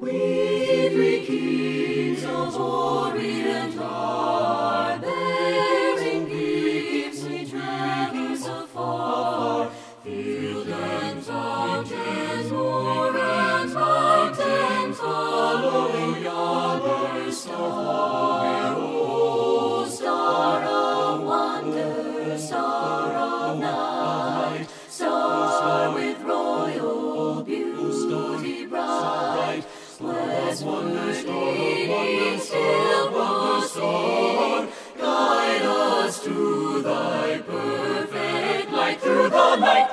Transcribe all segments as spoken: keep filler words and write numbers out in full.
We three kings of Orient are, bearing gifts we traverse afar. Field and fountain, moor and mountain, following yonder star. Oh, star of wonder, star of night, star with royal beauty bright. Blessed wonders, leading still proceed, guide us to thy perfect light through the night.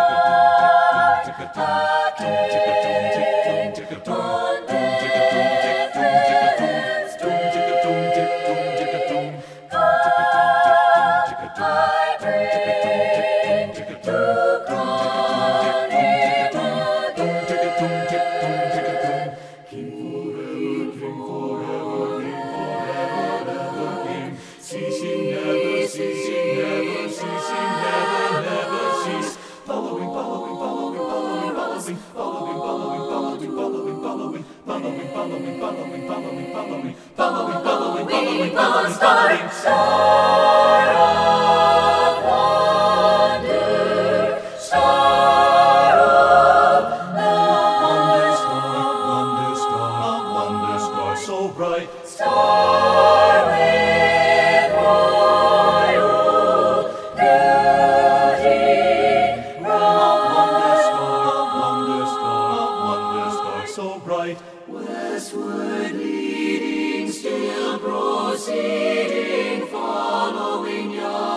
The King on Bethlehem's green, God I bring to crown him again. King forever, King forever, ever King, ceasing, never ceasing, never ceasing, never, never cease. Following, following, following, following, following, following, following, following, following, following, following, following, following, following, following, following, following, following, following, starting, star of wonder, star of wonder, star, wonder, star, wonder, star, so bright, star with royal beauty. So bright, westward leading, still proceeding, following yonder.